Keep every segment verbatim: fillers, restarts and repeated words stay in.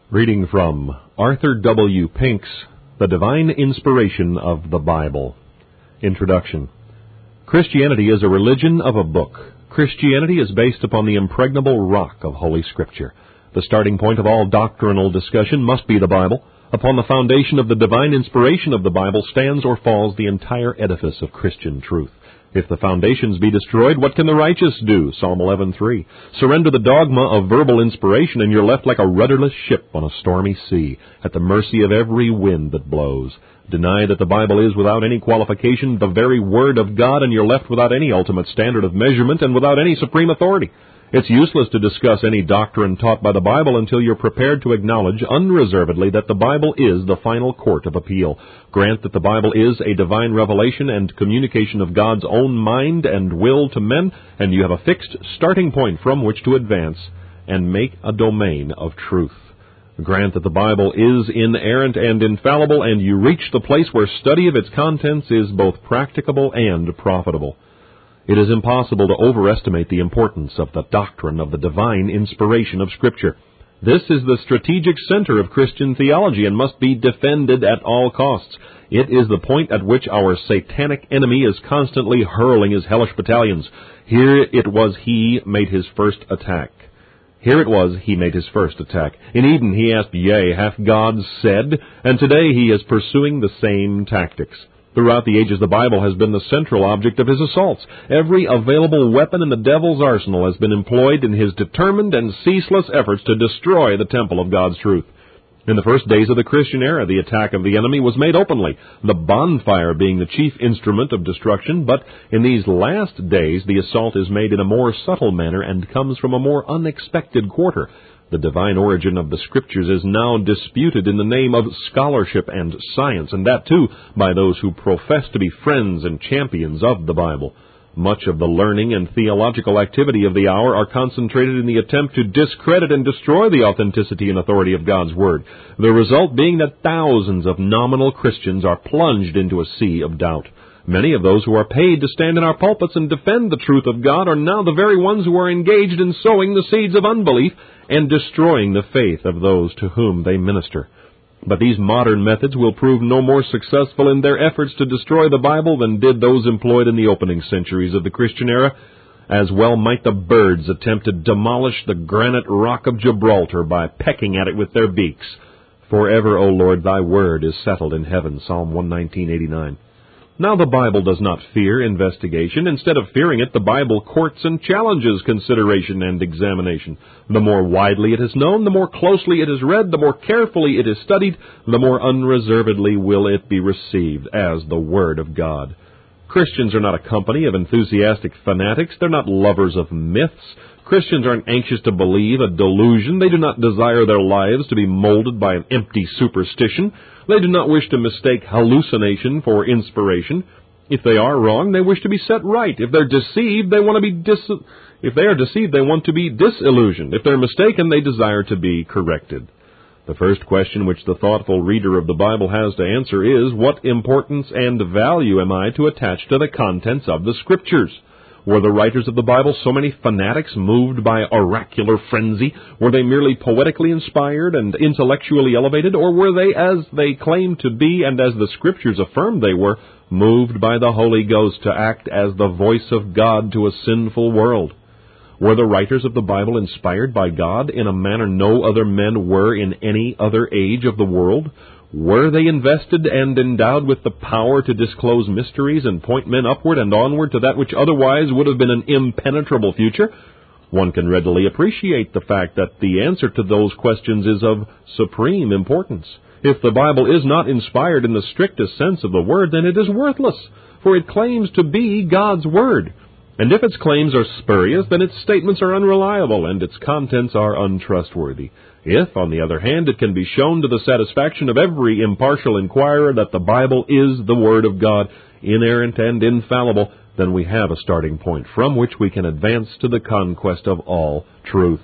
Reading from Arthur W. Pink's The Divine Inspiration of the Bible. Introduction. Christianity is a religion of a book. Christianity is based upon the impregnable rock of Holy Scripture. The starting point of all doctrinal discussion must be the Bible. Upon the foundation of the divine inspiration of the Bible stands or falls the entire edifice of Christian truth. If the foundations be destroyed, what can the righteous do? Psalm eleven three. Surrender the dogma of verbal inspiration, and you're left like a rudderless ship on a stormy sea, at the mercy of every wind that blows. Deny that the Bible is, without any qualification, the very Word of God, and you're left without any ultimate standard of measurement and without any supreme authority. It's useless to discuss any doctrine taught by the Bible until you're prepared to acknowledge unreservedly that the Bible is the final court of appeal. Grant that the Bible is a divine revelation and communication of God's own mind and will to men, and you have a fixed starting point from which to advance and make a domain of truth. Grant that the Bible is inerrant and infallible, and you reach the place where study of its contents is both practicable and profitable. It is impossible to overestimate the importance of the doctrine of the divine inspiration of Scripture. This is the strategic center of Christian theology and must be defended at all costs. It is the point at which our satanic enemy is constantly hurling his hellish battalions. Here it was he made his first attack. Here it was he made his first attack. In Eden he asked, "Yea, hath God said?" And today he is pursuing the same tactics. Throughout the ages, the Bible has been the central object of his assaults. Every available weapon in the devil's arsenal has been employed in his determined and ceaseless efforts to destroy the temple of God's truth. In the first days of the Christian era, the attack of the enemy was made openly, the bonfire being the chief instrument of destruction, but in these last days, the assault is made in a more subtle manner and comes from a more unexpected quarter. The divine origin of the Scriptures is now disputed in the name of scholarship and science, and that, too, by those who profess to be friends and champions of the Bible. Much of the learning and theological activity of the hour are concentrated in the attempt to discredit and destroy the authenticity and authority of God's Word, the result being that thousands of nominal Christians are plunged into a sea of doubt. Many of those who are paid to stand in our pulpits and defend the truth of God are now the very ones who are engaged in sowing the seeds of unbelief and destroying the faith of those to whom they minister. But these modern methods will prove no more successful in their efforts to destroy the Bible than did those employed in the opening centuries of the Christian era. As well might the birds attempt to demolish the granite rock of Gibraltar by pecking at it with their beaks. Forever, O Lord, thy word is settled in heaven. Psalm one nineteen eighty-nine. Now the Bible does not fear investigation. Instead of fearing it, the Bible courts and challenges consideration and examination. The more widely it is known, the more closely it is read, the more carefully it is studied, the more unreservedly will it be received as the Word of God. Christians are not a company of enthusiastic fanatics. They're not lovers of myths. Christians aren't anxious to believe a delusion. They do not desire their lives to be molded by an empty superstition. They do not wish to mistake hallucination for inspiration. If they are wrong, they wish to be set right. If they're deceived, they want to be dis- if they are deceived, they want to be disillusioned. If they're mistaken, they desire to be corrected. The first question which the thoughtful reader of the Bible has to answer is, what importance and value am I to attach to the contents of the Scriptures? Were the writers of the Bible so many fanatics moved by oracular frenzy? Were they merely poetically inspired and intellectually elevated? Or were they, as they claimed to be and as the Scriptures affirmed they were, moved by the Holy Ghost to act as the voice of God to a sinful world? Were the writers of the Bible inspired by God in a manner no other men were in any other age of the world? Were they invested and endowed with the power to disclose mysteries and point men upward and onward to that which otherwise would have been an impenetrable future? One can readily appreciate the fact that the answer to those questions is of supreme importance. If the Bible is not inspired in the strictest sense of the word, then it is worthless, for it claims to be God's Word. And if its claims are spurious, then its statements are unreliable and its contents are untrustworthy. If, on the other hand, it can be shown to the satisfaction of every impartial inquirer that the Bible is the Word of God, inerrant and infallible, then we have a starting point from which we can advance to the conquest of all truth.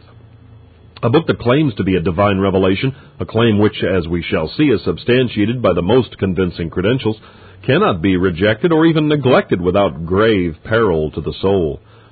A book that claims to be a divine revelation, a claim which, as we shall see, is substantiated by the most convincing credentials, cannot be rejected or even neglected without grave peril to the soul.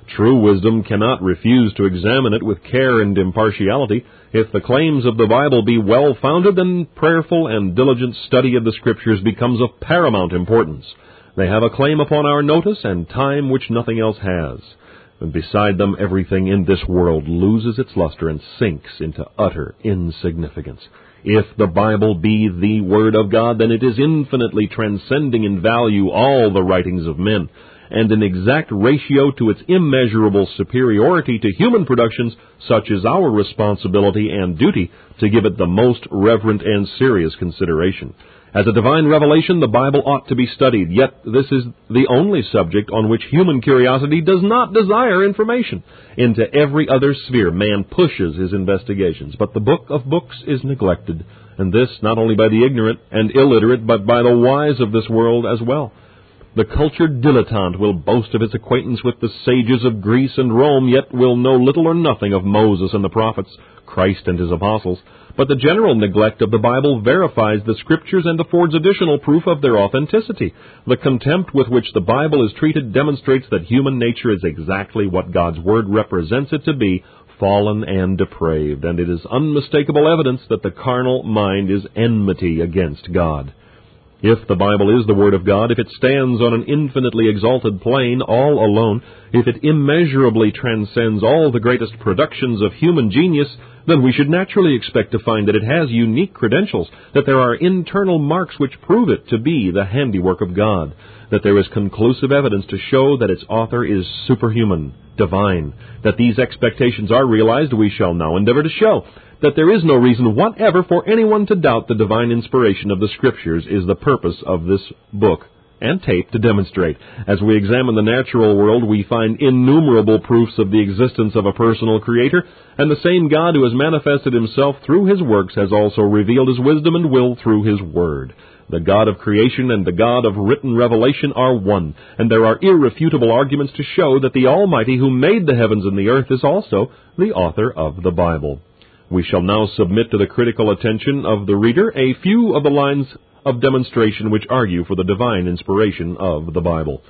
True wisdom cannot refuse to examine it with care and impartiality. If the claims of the Bible be well-founded, then prayerful and diligent study of the Scriptures becomes of paramount importance. They have a claim upon our notice and time which nothing else has. And beside them, everything in this world loses its luster and sinks into utter insignificance. If the Bible be the Word of God, then it is infinitely transcending in value all the writings of men, and in exact ratio to its immeasurable superiority to human productions, such is our responsibility and duty to give it the most reverent and serious consideration. As a divine revelation, the Bible ought to be studied, yet this is the only subject on which human curiosity does not desire information. Into every other sphere man pushes his investigations, but the book of books is neglected, and this not only by the ignorant and illiterate, but by the wise of this world as well. The cultured dilettante will boast of his acquaintance with the sages of Greece and Rome, yet will know little or nothing of Moses and the prophets, Christ and his apostles. But the general neglect of the Bible verifies the Scriptures and affords additional proof of their authenticity. The contempt with which the Bible is treated demonstrates that human nature is exactly what God's Word represents it to be, fallen and depraved, and it is unmistakable evidence that the carnal mind is enmity against God. If the Bible is the Word of God, if it stands on an infinitely exalted plane all alone, if it immeasurably transcends all the greatest productions of human genius, then we should naturally expect to find that it has unique credentials, that there are internal marks which prove it to be the handiwork of God, that there is conclusive evidence to show that its author is superhuman, divine. That these expectations are realized we shall now endeavor to show. That there is no reason whatever for anyone to doubt the divine inspiration of the Scriptures is the purpose of this book and tape to demonstrate. As we examine the natural world, we find innumerable proofs of the existence of a personal Creator, and the same God who has manifested himself through his works has also revealed his wisdom and will through his Word. The God of creation and the God of written revelation are one, and there are irrefutable arguments to show that the Almighty who made the heavens and the earth is also the author of the Bible. We shall now submit to the critical attention of the reader a few of the lines of demonstration which argue for the divine inspiration of the Bible.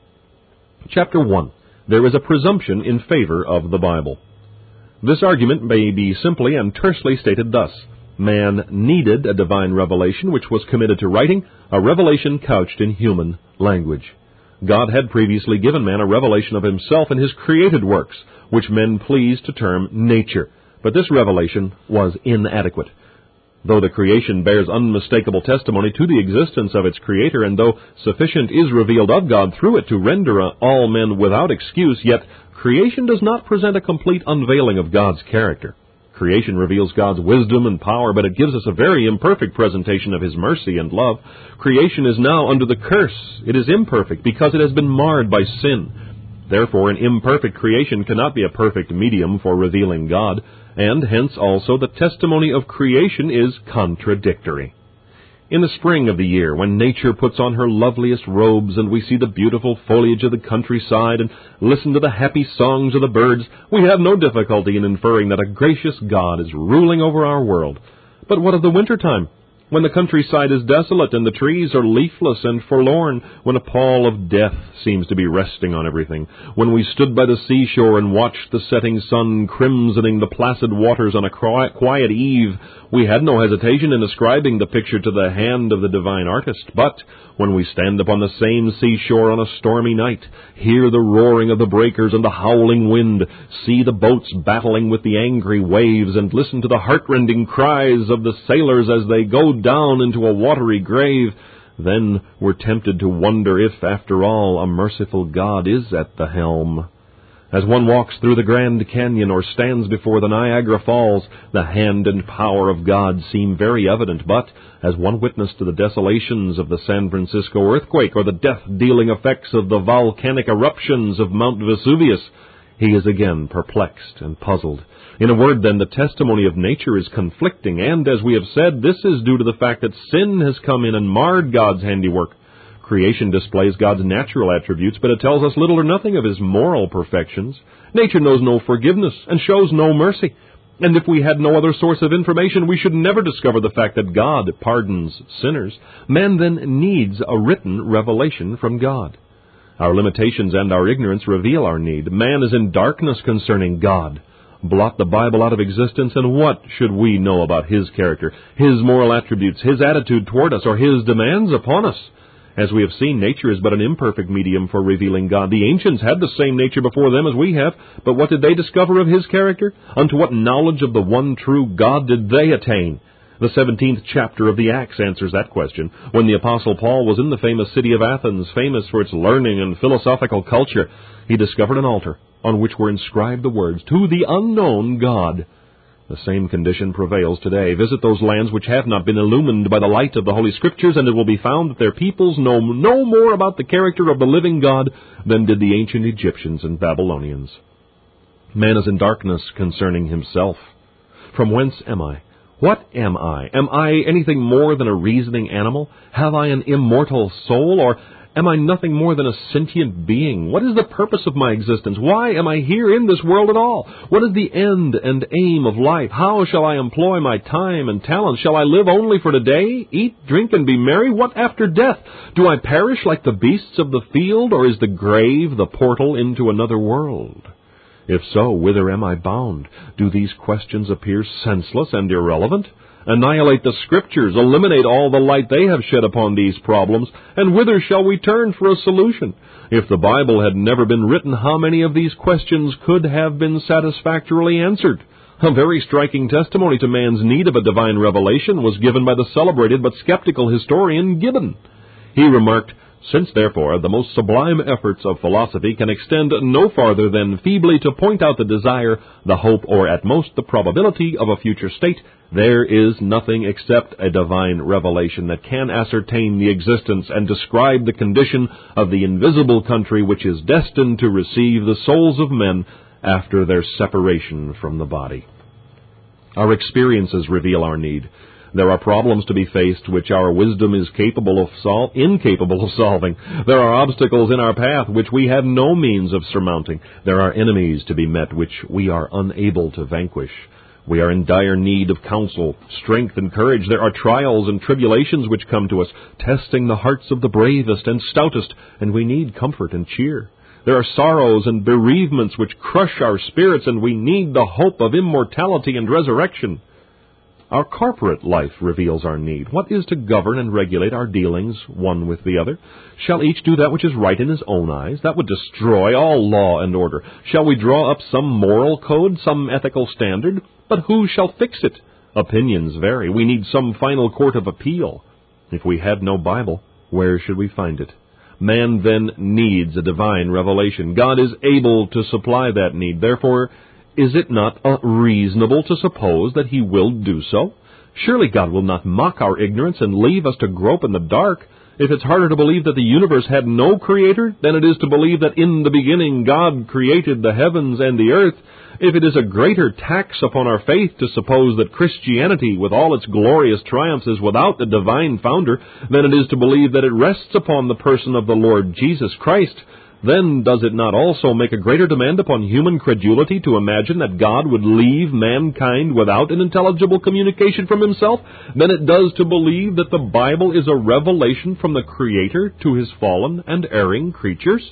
Chapter one. There is a presumption in favor of the Bible. This argument may be simply and tersely stated thus. Man needed a divine revelation which was committed to writing, a revelation couched in human language. God had previously given man a revelation of himself in his created works, which men please to term nature. But this revelation was inadequate. Though the creation bears unmistakable testimony to the existence of its Creator, and though sufficient is revealed of God through it to render all men without excuse, yet creation does not present a complete unveiling of God's character. Creation reveals God's wisdom and power, but it gives us a very imperfect presentation of his mercy and love. Creation is now under the curse. It is imperfect because it has been marred by sin. Therefore, an imperfect creation cannot be a perfect medium for revealing God, and hence also the testimony of creation is contradictory. In the spring of the year, when nature puts on her loveliest robes and we see the beautiful foliage of the countryside and listen to the happy songs of the birds, we have no difficulty in inferring that a gracious God is ruling over our world. But what of the winter time? When the countryside is desolate and the trees are leafless and forlorn, when a pall of death seems to be resting on everything, when we stood by the seashore and watched the setting sun crimsoning the placid waters on a quiet eve, we had no hesitation in ascribing the picture to the hand of the divine artist. But when we stand upon the same seashore on a stormy night, hear the roaring of the breakers and the howling wind, see the boats battling with the angry waves, and listen to the heartrending cries of the sailors as they go down into a watery grave, then we're tempted to wonder if, after all, a merciful God is at the helm. As one walks through the Grand Canyon or stands before the Niagara Falls, the hand and power of God seem very evident, but as one witnessed to the desolations of the San Francisco earthquake or the death-dealing effects of the volcanic eruptions of Mount Vesuvius, he is again perplexed and puzzled. In a word, then, the testimony of nature is conflicting, and, as we have said, this is due to the fact that sin has come in and marred God's handiwork. Creation displays God's natural attributes, but it tells us little or nothing of his moral perfections. Nature knows no forgiveness and shows no mercy. And if we had no other source of information, we should never discover the fact that God pardons sinners. Man then needs a written revelation from God. Our limitations and our ignorance reveal our need. Man is in darkness concerning God. Blot the Bible out of existence, and what should we know about His character, His moral attributes, His attitude toward us, or His demands upon us? As we have seen, nature is but an imperfect medium for revealing God. The ancients had the same nature before them as we have, but what did they discover of His character? Unto what knowledge of the one true God did they attain? The seventeenth chapter of the Acts answers that question. When the Apostle Paul was in the famous city of Athens, famous for its learning and philosophical culture, he discovered an altar on which were inscribed the words, "To the unknown God." The same condition prevails today. Visit those lands which have not been illumined by the light of the Holy Scriptures, and it will be found that their peoples know no more about the character of the living God than did the ancient Egyptians and Babylonians. Man is in darkness concerning himself. From whence am I? What am I? Am I anything more than a reasoning animal? Have I an immortal soul, or am I nothing more than a sentient being? What is the purpose of my existence? Why am I here in this world at all? What is the end and aim of life? How shall I employ my time and talents? Shall I live only for today, eat, drink, and be merry? What after death? Do I perish like the beasts of the field, or is the grave the portal into another world? If so, whither am I bound? Do these questions appear senseless and irrelevant? Annihilate the Scriptures, eliminate all the light they have shed upon these problems, and whither shall we turn for a solution? If the Bible had never been written, how many of these questions could have been satisfactorily answered? A very striking testimony to man's need of a divine revelation was given by the celebrated but skeptical historian Gibbon. He remarked, "Since, therefore, the most sublime efforts of philosophy can extend no farther than feebly to point out the desire, the hope, or at most the probability of a future state, there is nothing except a divine revelation that can ascertain the existence and describe the condition of the invisible country which is destined to receive the souls of men after their separation from the body." Our experiences reveal our need. There are problems to be faced which our wisdom is capable of sol- incapable of solving. There are obstacles in our path which we have no means of surmounting. There are enemies to be met which we are unable to vanquish. We are in dire need of counsel, strength, and courage. There are trials and tribulations which come to us, testing the hearts of the bravest and stoutest, and we need comfort and cheer. There are sorrows and bereavements which crush our spirits, and we need the hope of immortality and resurrection. Our corporate life reveals our need. What is to govern and regulate our dealings one with the other? Shall each do that which is right in his own eyes? That would destroy all law and order. Shall we draw up some moral code, some ethical standard? But who shall fix it? Opinions vary. We need some final court of appeal. If we had no Bible, where should we find it? Man then needs a divine revelation. God is able to supply that need. Therefore, is it not uh, reasonable to suppose that He will do so? Surely God will not mock our ignorance and leave us to grope in the dark. If it's harder to believe that the universe had no creator than it is to believe that in the beginning God created the heavens and the earth, if it is a greater tax upon our faith to suppose that Christianity, with all its glorious triumphs, is without the divine founder than it is to believe that it rests upon the person of the Lord Jesus Christ, then does it not also make a greater demand upon human credulity to imagine that God would leave mankind without an intelligible communication from Himself than it does to believe that the Bible is a revelation from the Creator to His fallen and erring creatures?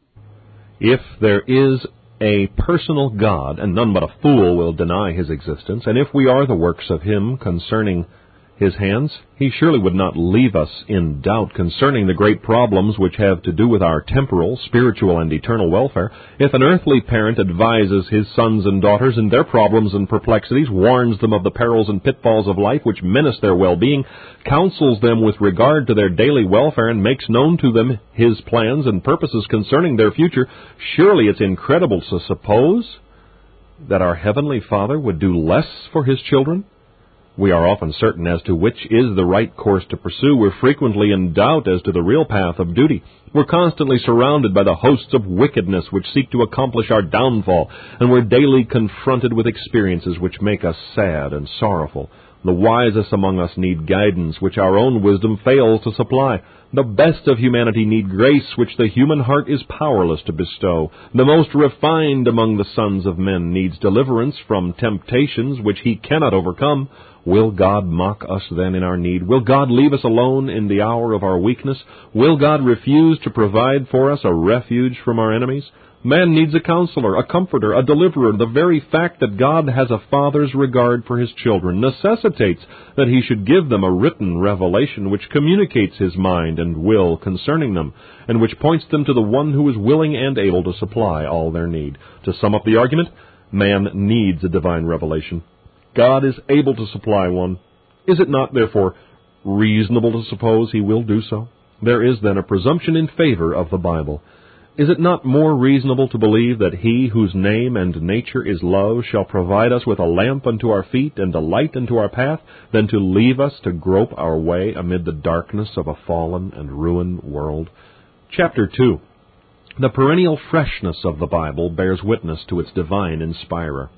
If there is a personal God, and none but a fool will deny His existence, and if we are the works of Him concerning His hands, He surely would not leave us in doubt concerning the great problems which have to do with our temporal, spiritual, and eternal welfare. If an earthly parent advises his sons and daughters in their problems and perplexities, warns them of the perils and pitfalls of life which menace their well-being, counsels them with regard to their daily welfare, and makes known to them His plans and purposes concerning their future, surely it's incredible to suppose that our Heavenly Father would do less for His children. We are often certain as to which is the right course to pursue. We're frequently in doubt as to the real path of duty. We're constantly surrounded by the hosts of wickedness which seek to accomplish our downfall, and we're daily confronted with experiences which make us sad and sorrowful. The wisest among us need guidance, which our own wisdom fails to supply. The best of humanity need grace, which the human heart is powerless to bestow. The most refined among the sons of men needs deliverance from temptations which he cannot overcome. Will God mock us then in our need? Will God leave us alone in the hour of our weakness? Will God refuse to provide for us a refuge from our enemies? Man needs a counselor, a comforter, a deliverer. The very fact that God has a father's regard for his children necessitates that he should give them a written revelation which communicates his mind and will concerning them, and which points them to the one who is willing and able to supply all their need. To sum up the argument, man needs a divine revelation. God is able to supply one. Is it not, therefore, reasonable to suppose he will do so? There is then a presumption in favor of the Bible. Is it not more reasonable to believe that he whose name and nature is love shall provide us with a lamp unto our feet and a light unto our path, than to leave us to grope our way amid the darkness of a fallen and ruined world? Chapter two. The perennial freshness of the Bible bears witness to its divine inspirer.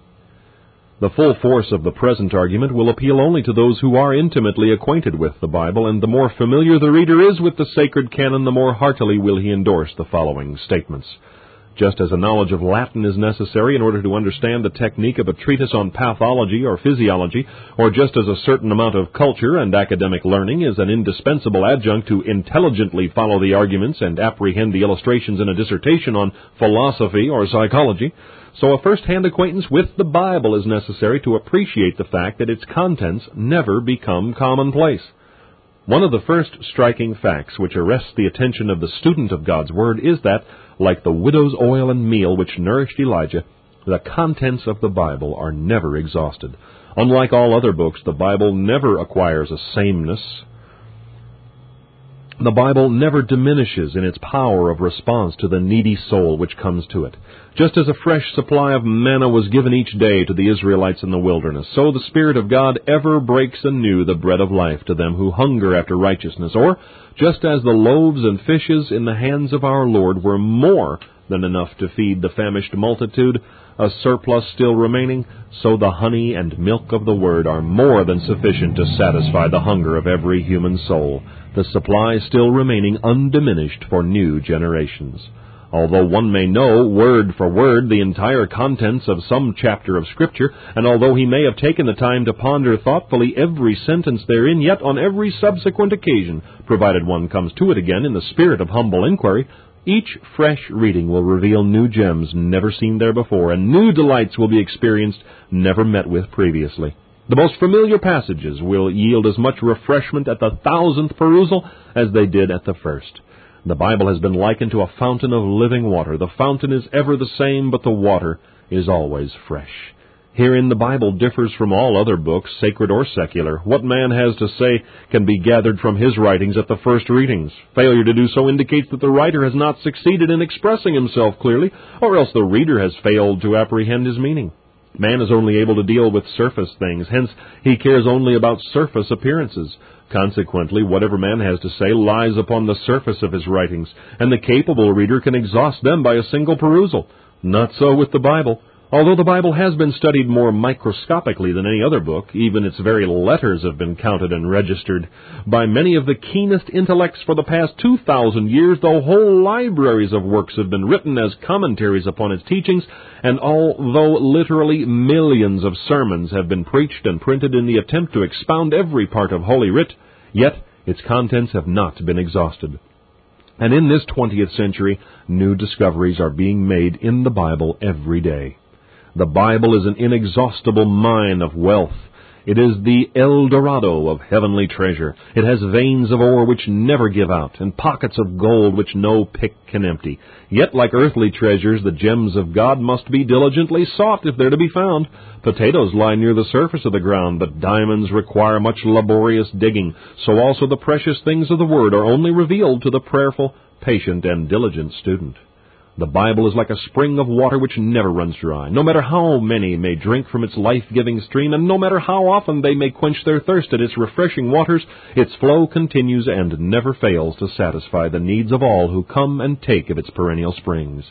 The full force of the present argument will appeal only to those who are intimately acquainted with the Bible, and the more familiar the reader is with the sacred canon, the more heartily will he endorse the following statements. Just as a knowledge of Latin is necessary in order to understand the technique of a treatise on pathology or physiology, or just as a certain amount of culture and academic learning is an indispensable adjunct to intelligently follow the arguments and apprehend the illustrations in a dissertation on philosophy or psychology, so a first-hand acquaintance with the Bible is necessary to appreciate the fact that its contents never become commonplace. One of the first striking facts which arrests the attention of the student of God's Word is that, like the widow's oil and meal which nourished Elijah, the contents of the Bible are never exhausted. Unlike all other books, the Bible never acquires a sameness. The Bible never diminishes in its power of response to the needy soul which comes to it. Just as a fresh supply of manna was given each day to the Israelites in the wilderness, so the Spirit of God ever breaks anew the bread of life to them who hunger after righteousness. Or, just as the loaves and fishes in the hands of our Lord were more than enough to feed the famished multitude, a surplus still remaining, so the honey and milk of the Word are more than sufficient to satisfy the hunger of every human soul, the supply still remaining undiminished for new generations. Although one may know, word for word, the entire contents of some chapter of Scripture, and although he may have taken the time to ponder thoughtfully every sentence therein, yet on every subsequent occasion, provided one comes to it again in the spirit of humble inquiry, each fresh reading will reveal new gems never seen there before, and new delights will be experienced never met with previously. The most familiar passages will yield as much refreshment at the thousandth perusal as they did at the first. The Bible has been likened to a fountain of living water. The fountain is ever the same, but the water is always fresh. Herein the Bible differs from all other books, sacred or secular. What man has to say can be gathered from his writings at the first readings. Failure to do so indicates that the writer has not succeeded in expressing himself clearly, or else the reader has failed to apprehend his meaning. Man is only able to deal with surface things, hence he cares only about surface appearances. Consequently, whatever man has to say lies upon the surface of his writings, and the capable reader can exhaust them by a single perusal. Not so with the Bible. Although the Bible has been studied more microscopically than any other book, even its very letters have been counted and registered by many of the keenest intellects for the past two thousand years, though whole libraries of works have been written as commentaries upon its teachings, and although literally millions of sermons have been preached and printed in the attempt to expound every part of Holy Writ, yet its contents have not been exhausted. And in this twentieth century, new discoveries are being made in the Bible every day. The Bible is an inexhaustible mine of wealth. It is the El Dorado of heavenly treasure. It has veins of ore which never give out, and pockets of gold which no pick can empty. Yet, like earthly treasures, the gems of God must be diligently sought if they're to be found. Potatoes lie near the surface of the ground, but diamonds require much laborious digging. So also the precious things of the Word are only revealed to the prayerful, patient, and diligent student. The Bible is like a spring of water which never runs dry. No matter how many may drink from its life-giving stream, and no matter how often they may quench their thirst at its refreshing waters, its flow continues and never fails to satisfy the needs of all who come and take of its perennial springs.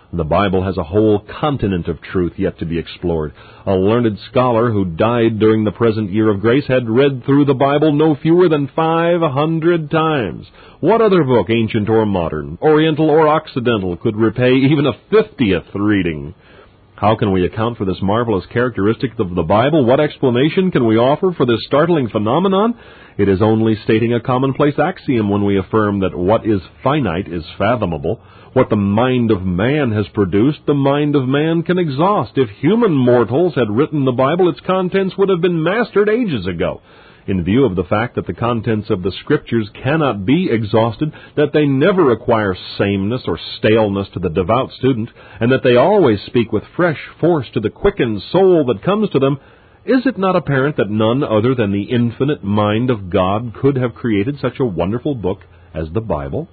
The Bible has a whole continent of truth yet to be explored. A learned scholar who died during the present year of grace had read through the Bible no fewer than five hundred times. What other book, ancient or modern, oriental or occidental, could repay even a fiftieth reading? How can we account for this marvelous characteristic of the Bible? What explanation can we offer for this startling phenomenon? It is only stating a commonplace axiom when we affirm that what is finite is fathomable. What the mind of man has produced, the mind of man can exhaust. If human mortals had written the Bible, its contents would have been mastered ages ago. In view of the fact that the contents of the Scriptures cannot be exhausted, that they never acquire sameness or staleness to the devout student, and that they always speak with fresh force to the quickened soul that comes to them, is it not apparent that none other than the infinite mind of God could have created such a wonderful book as the Bible?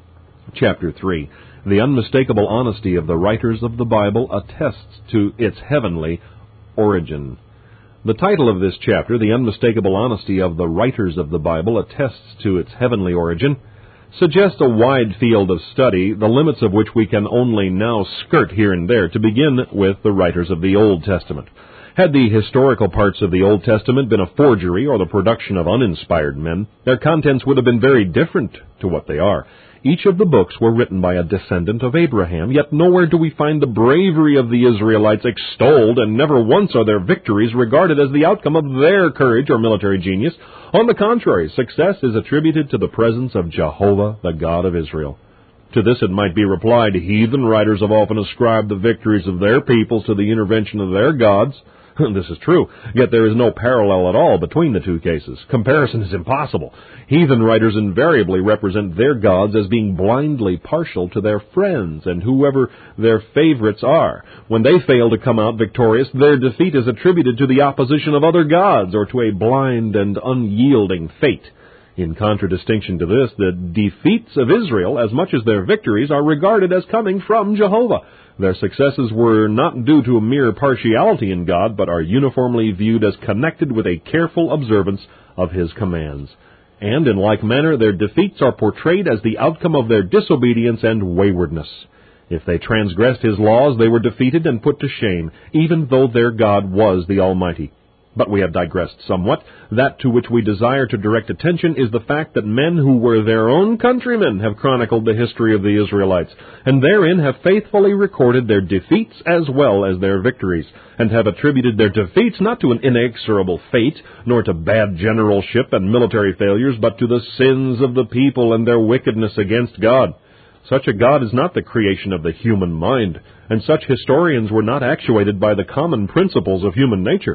Chapter three. The unmistakable honesty of the writers of the Bible attests to its heavenly origin. The title of this chapter, The Unmistakable Honesty of the Writers of the Bible Attests to its Heavenly Origin, suggests a wide field of study, the limits of which we can only now skirt here and there, to begin with the writers of the Old Testament. Had the historical parts of the Old Testament been a forgery or the production of uninspired men, their contents would have been very different to what they are. Each of the books were written by a descendant of Abraham, yet nowhere do we find the bravery of the Israelites extolled, and never once are their victories regarded as the outcome of their courage or military genius. On the contrary, success is attributed to the presence of Jehovah, the God of Israel. To this it might be replied, heathen writers have often ascribed the victories of their peoples to the intervention of their gods. This is true, yet there is no parallel at all between the two cases. Comparison is impossible. Heathen writers invariably represent their gods as being blindly partial to their friends and whoever their favorites are. When they fail to come out victorious, their defeat is attributed to the opposition of other gods or to a blind and unyielding fate. In contradistinction to this, the defeats of Israel, as much as their victories, are regarded as coming from Jehovah. Their successes were not due to a mere partiality in God, but are uniformly viewed as connected with a careful observance of His commands. And in like manner, their defeats are portrayed as the outcome of their disobedience and waywardness. If they transgressed His laws, they were defeated and put to shame, even though their God was the Almighty. But we have digressed somewhat. That to which we desire to direct attention is the fact that men who were their own countrymen have chronicled the history of the Israelites, and therein have faithfully recorded their defeats as well as their victories, and have attributed their defeats not to an inexorable fate, nor to bad generalship and military failures, but to the sins of the people and their wickedness against God. Such a God is not the creation of the human mind, and such historians were not actuated by the common principles of human nature.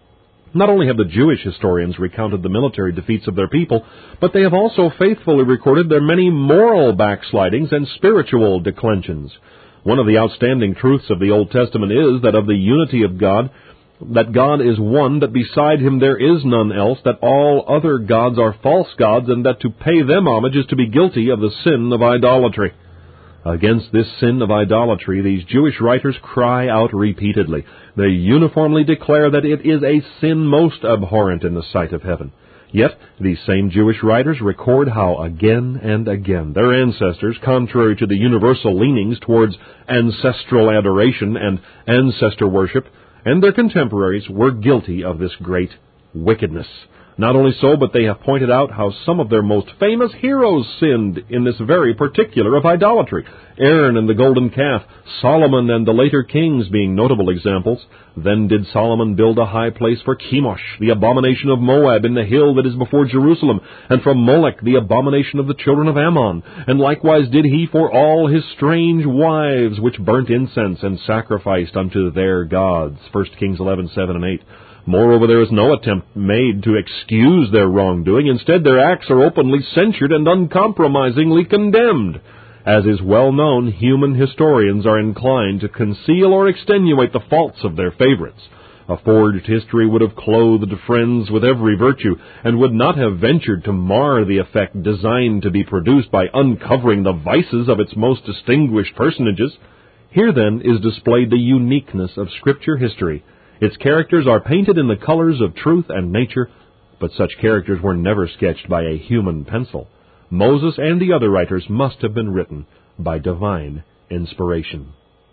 Not only have the Jewish historians recounted the military defeats of their people, but they have also faithfully recorded their many moral backslidings and spiritual declensions. One of the outstanding truths of the Old Testament is that of the unity of God, that God is one, that beside Him there is none else, that all other gods are false gods, and that to pay them homage is to be guilty of the sin of idolatry. Against this sin of idolatry, these Jewish writers cry out repeatedly. They uniformly declare that it is a sin most abhorrent in the sight of heaven. Yet, these same Jewish writers record how again and again their ancestors, contrary to the universal leanings towards ancestral adoration and ancestor worship, and their contemporaries were guilty of this great wickedness. Not only so, but they have pointed out how some of their most famous heroes sinned in this very particular of idolatry. Aaron and the golden calf, Solomon and the later kings being notable examples. Then did Solomon build a high place for Chemosh, the abomination of Moab, in the hill that is before Jerusalem, and for Molech, the abomination of the children of Ammon. And likewise did he for all his strange wives, which burnt incense and sacrificed unto their gods. First Kings eleven, seven and eight. Moreover, there is no attempt made to excuse their wrongdoing. Instead, their acts are openly censured and uncompromisingly condemned. As is well known, human historians are inclined to conceal or extenuate the faults of their favorites. A forged history would have clothed friends with every virtue, and would not have ventured to mar the effect designed to be produced by uncovering the vices of its most distinguished personages. Here, then, is displayed the uniqueness of Scripture history. Its characters are painted in the colors of truth and nature, but such characters were never sketched by a human pencil. Moses and the other writers must have been written by divine inspiration.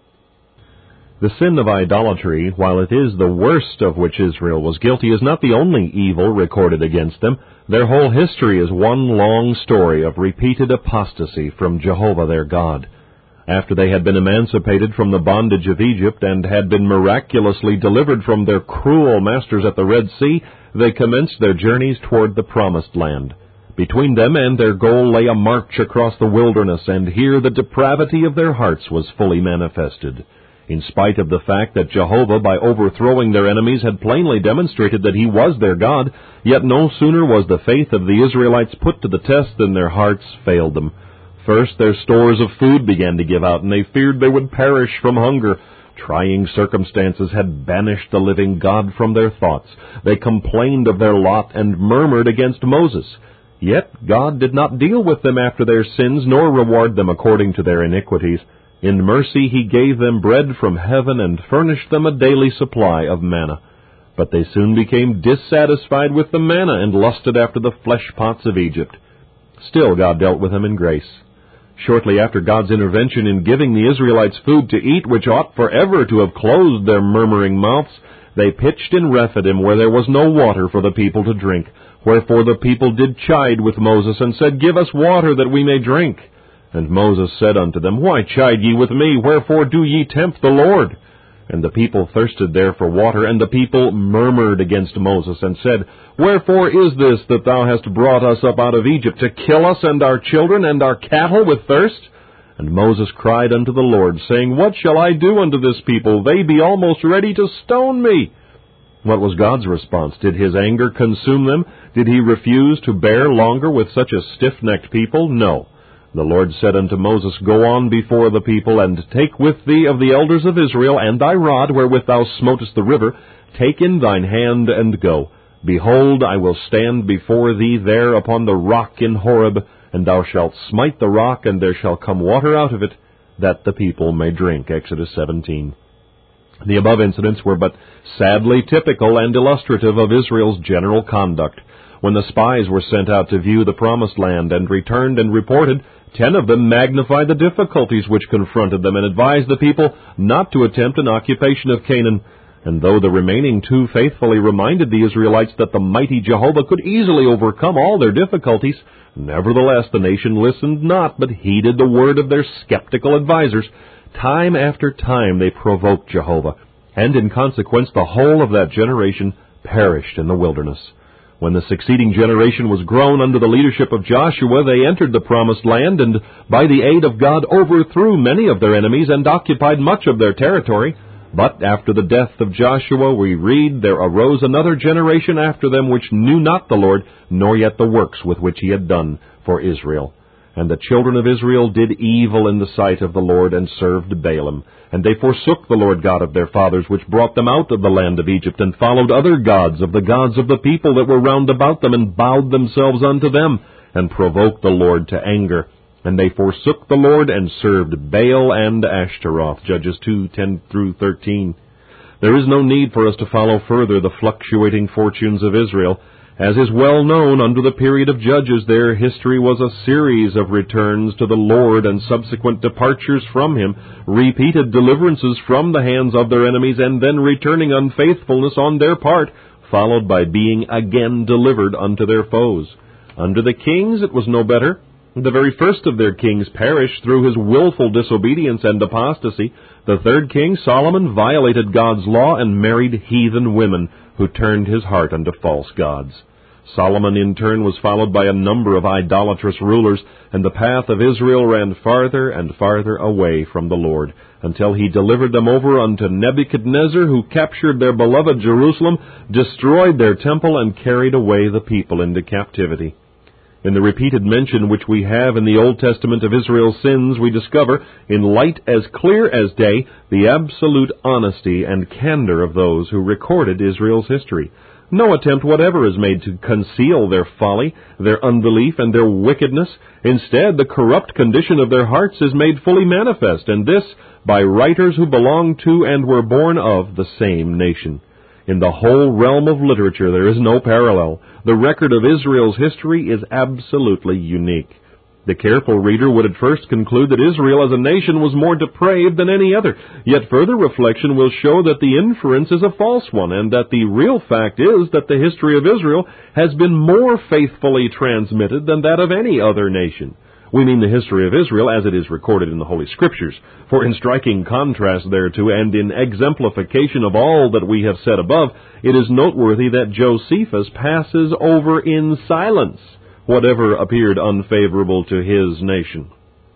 The sin of idolatry, while it is the worst of which Israel was guilty, is not the only evil recorded against them. Their whole history is one long story of repeated apostasy from Jehovah their God. After they had been emancipated from the bondage of Egypt and had been miraculously delivered from their cruel masters at the Red Sea, they commenced their journeys toward the Promised Land. Between them and their goal lay a march across the wilderness, and here the depravity of their hearts was fully manifested. In spite of the fact that Jehovah, by overthrowing their enemies, had plainly demonstrated that he was their God, yet no sooner was the faith of the Israelites put to the test than their hearts failed them. First, their stores of food began to give out, and they feared they would perish from hunger. Trying circumstances had banished the living God from their thoughts. They complained of their lot and murmured against Moses. Yet God did not deal with them after their sins, nor reward them according to their iniquities. In mercy he gave them bread from heaven and furnished them a daily supply of manna. But they soon became dissatisfied with the manna and lusted after the flesh pots of Egypt. Still God dealt with them in grace. Shortly after God's intervention in giving the Israelites food to eat, which ought forever to have closed their murmuring mouths, they pitched in Rephidim, where there was no water for the people to drink. Wherefore the people did chide with Moses, and said, Give us water, that we may drink. And Moses said unto them, Why chide ye with me? Wherefore do ye tempt the Lord? And the people thirsted there for water, and the people murmured against Moses, and said, Wherefore is this that thou hast brought us up out of Egypt, to kill us and our children and our cattle with thirst? And Moses cried unto the Lord, saying, What shall I do unto this people? They be almost ready to stone me. What was God's response? Did his anger consume them? Did he refuse to bear longer with such a stiff-necked people? No. The Lord said unto Moses, Go on before the people, and take with thee of the elders of Israel, and thy rod wherewith thou smotest the river, take in thine hand, and go. Behold, I will stand before thee there upon the rock in Horeb, and thou shalt smite the rock, and there shall come water out of it, that the people may drink. Exodus seventeen. The above incidents were but sadly typical and illustrative of Israel's general conduct. When the spies were sent out to view the Promised Land and returned and reported, ten of them magnified the difficulties which confronted them and advised the people not to attempt an occupation of Canaan. And though the remaining two faithfully reminded the Israelites that the mighty Jehovah could easily overcome all their difficulties, nevertheless the nation listened not, but heeded the word of their skeptical advisers. Time after time they provoked Jehovah, and in consequence the whole of that generation perished in the wilderness. When the succeeding generation was grown under the leadership of Joshua, they entered the Promised Land, and by the aid of God overthrew many of their enemies and occupied much of their territory. But after the death of Joshua, we read, there arose another generation after them which knew not the Lord, nor yet the works with which he had done for Israel. And the children of Israel did evil in the sight of the Lord, and served Baalim. And they forsook the Lord God of their fathers, which brought them out of the land of Egypt, and followed other gods of the gods of the people that were round about them, and bowed themselves unto them, and provoked the Lord to anger. And they forsook the Lord, and served Baal and Ashtaroth. Judges two, ten through thirteen. There is no need for us to follow further the fluctuating fortunes of Israel. As is well known, under the period of Judges, their history was a series of returns to the Lord and subsequent departures from him, repeated deliverances from the hands of their enemies, and then returning unfaithfulness on their part, followed by being again delivered unto their foes. Under the kings it was no better. The very first of their kings perished through his willful disobedience and apostasy. The third king, Solomon, violated God's law and married heathen women, who turned his heart unto false gods. Solomon in turn was followed by a number of idolatrous rulers, and the path of Israel ran farther and farther away from the Lord, until he delivered them over unto Nebuchadnezzar, who captured their beloved Jerusalem, destroyed their temple, and carried away the people into captivity. In the repeated mention which we have in the Old Testament of Israel's sins, we discover, in light as clear as day, the absolute honesty and candor of those who recorded Israel's history. No attempt whatever is made to conceal their folly, their unbelief, and their wickedness. Instead, the corrupt condition of their hearts is made fully manifest, and this by writers who belong to and were born of the same nation. In the whole realm of literature there is no parallel. The record of Israel's history is absolutely unique. The careful reader would at first conclude that Israel as a nation was more depraved than any other, yet further reflection will show that the inference is a false one, and that the real fact is that the history of Israel has been more faithfully transmitted than that of any other nation. We mean the history of Israel as it is recorded in the Holy Scriptures, for in striking contrast thereto, and in exemplification of all that we have said above, it is noteworthy that Josephus passes over in silence whatever appeared unfavorable to his nation.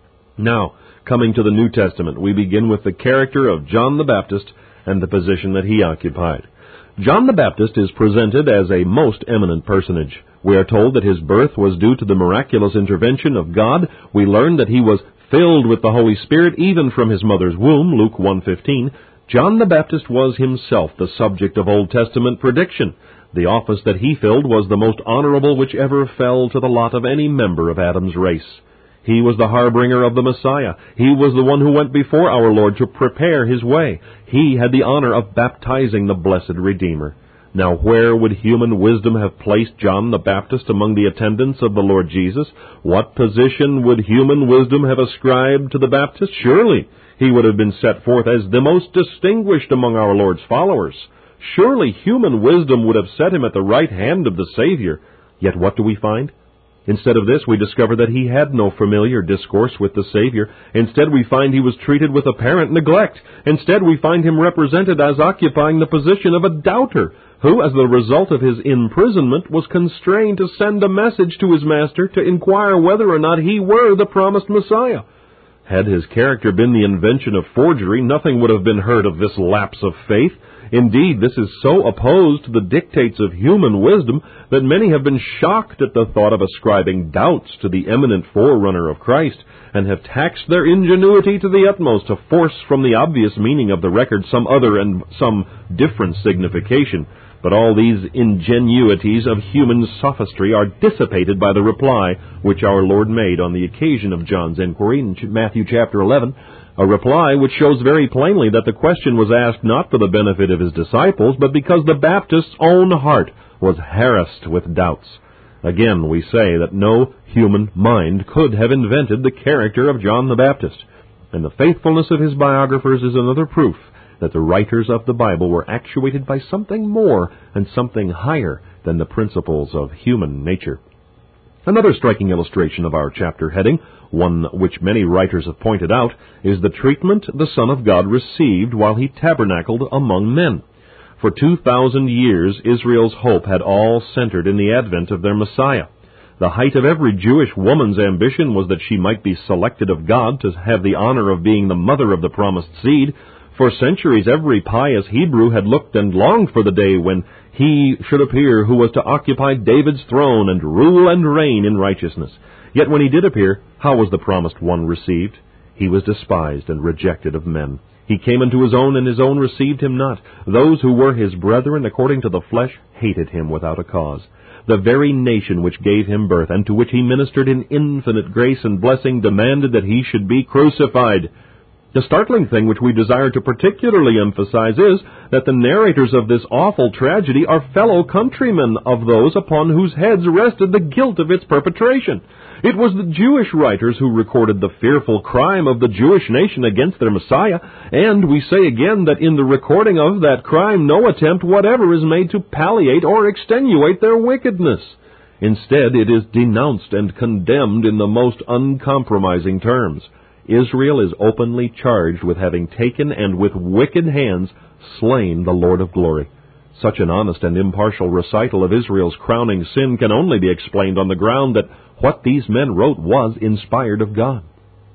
Now, coming to the New Testament, we begin with the character of John the Baptist and the position that he occupied. John the Baptist is presented as a most eminent personage. We are told that his birth was due to the miraculous intervention of God. We learn that he was filled with the Holy Spirit even from his mother's womb, Luke one fifteen. John the Baptist was himself the subject of Old Testament prediction. The office that he filled was the most honorable which ever fell to the lot of any member of Adam's race. He was the harbinger of the Messiah. He was the one who went before our Lord to prepare his way. He had the honor of baptizing the blessed Redeemer. Now, where would human wisdom have placed John the Baptist among the attendants of the Lord Jesus? What position would human wisdom have ascribed to the Baptist? Surely he would have been set forth as the most distinguished among our Lord's followers. Surely human wisdom would have set him at the right hand of the Savior. Yet what do we find? Instead of this, we discover that he had no familiar discourse with the Savior. Instead, we find he was treated with apparent neglect. Instead, we find him represented as occupying the position of a doubter, who, as the result of his imprisonment, was constrained to send a message to his master to inquire whether or not he were the promised Messiah. Had his character been the invention of forgery, nothing would have been heard of this lapse of faith. Indeed, this is so opposed to the dictates of human wisdom that many have been shocked at the thought of ascribing doubts to the eminent forerunner of Christ, and have taxed their ingenuity to the utmost to force from the obvious meaning of the record some other and some different signification. But all these ingenuities of human sophistry are dissipated by the reply which our Lord made on the occasion of John's inquiry in Matthew chapter eleven, a reply which shows very plainly that the question was asked not for the benefit of his disciples, but because the Baptist's own heart was harassed with doubts. Again, we say that no human mind could have invented the character of John the Baptist, and the faithfulness of his biographers is another proof that the writers of the Bible were actuated by something more and something higher than the principles of human nature. Another striking illustration of our chapter heading, one which many writers have pointed out, is the treatment the Son of God received while he tabernacled among men. For two thousand years, Israel's hope had all centered in the advent of their Messiah. The height of every Jewish woman's ambition was that she might be selected of God to have the honor of being the mother of the promised seed. For centuries, every pious Hebrew had looked and longed for the day when he should appear who was to occupy David's throne and rule and reign in righteousness. Yet when he did appear, how was the promised one received? He was despised and rejected of men. He came unto his own, and his own received him not. Those who were his brethren according to the flesh hated him without a cause. The very nation which gave him birth, and to which he ministered in infinite grace and blessing, demanded that he should be crucified. The startling thing which we desire to particularly emphasize is that the narrators of this awful tragedy are fellow countrymen of those upon whose heads rested the guilt of its perpetration. It was the Jewish writers who recorded the fearful crime of the Jewish nation against their Messiah, and we say again that in the recording of that crime no attempt whatever is made to palliate or extenuate their wickedness. Instead, it is denounced and condemned in the most uncompromising terms. Israel is openly charged with having taken and with wicked hands slain the Lord of glory. Such an honest and impartial recital of Israel's crowning sin can only be explained on the ground that what these men wrote was inspired of God.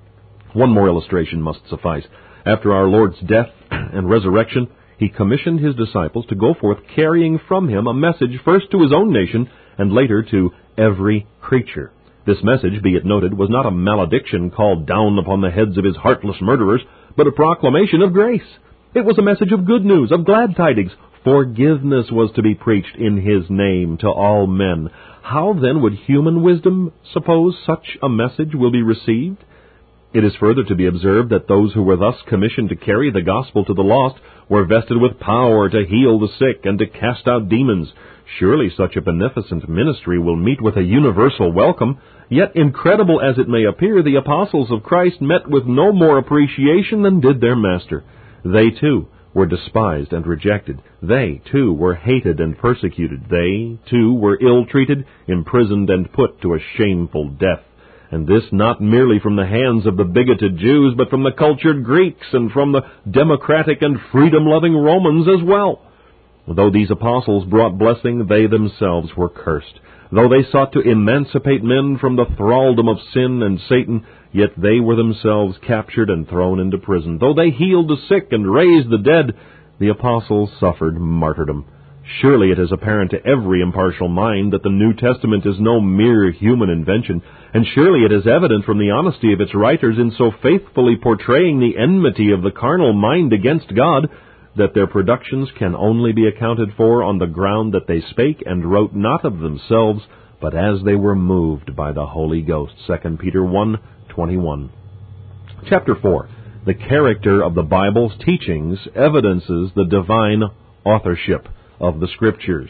One more illustration must suffice. After our Lord's death and resurrection, he commissioned his disciples to go forth carrying from him a message first to his own nation and later to every creature. This message, be it noted, was not a malediction called down upon the heads of his heartless murderers, but a proclamation of grace. It was a message of good news, of glad tidings. Forgiveness was to be preached in his name to all men. How then would human wisdom suppose such a message will be received? It is further to be observed that those who were thus commissioned to carry the gospel to the lost were vested with power to heal the sick and to cast out demons. Surely such a beneficent ministry will meet with a universal welcome. Yet, incredible as it may appear, the apostles of Christ met with no more appreciation than did their Master. They, too, were despised and rejected. They, too, were hated and persecuted. They, too, were ill-treated, imprisoned, and put to a shameful death. And this not merely from the hands of the bigoted Jews, but from the cultured Greeks and from the democratic and freedom-loving Romans as well. Though these apostles brought blessing, they themselves were cursed. Though they sought to emancipate men from the thraldom of sin and Satan, yet they were themselves captured and thrown into prison. Though they healed the sick and raised the dead, the apostles suffered martyrdom. Surely it is apparent to every impartial mind that the New Testament is no mere human invention, and surely it is evident from the honesty of its writers in so faithfully portraying the enmity of the carnal mind against God, that their productions can only be accounted for on the ground that they spake and wrote not of themselves, but as they were moved by the Holy Ghost. Second Peter one twenty-one. Chapter four. The character of the Bible's teachings evidences the divine authorship of the Scriptures.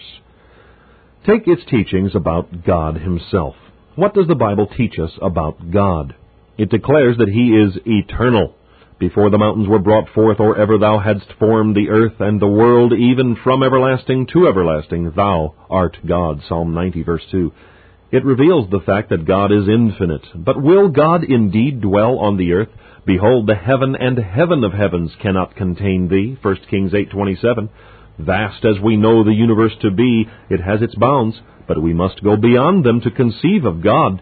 Take its teachings about God Himself. What does the Bible teach us about God? It declares that He is eternal. Before the mountains were brought forth, or ever thou hadst formed the earth and the world, even from everlasting to everlasting, thou art God. Psalm ninety, verse two. It reveals the fact that God is infinite. But will God indeed dwell on the earth? Behold, the heaven and heaven of heavens cannot contain thee. First Kings eight twenty-seven. Vast as we know the universe to be, it has its bounds, but we must go beyond them to conceive of God.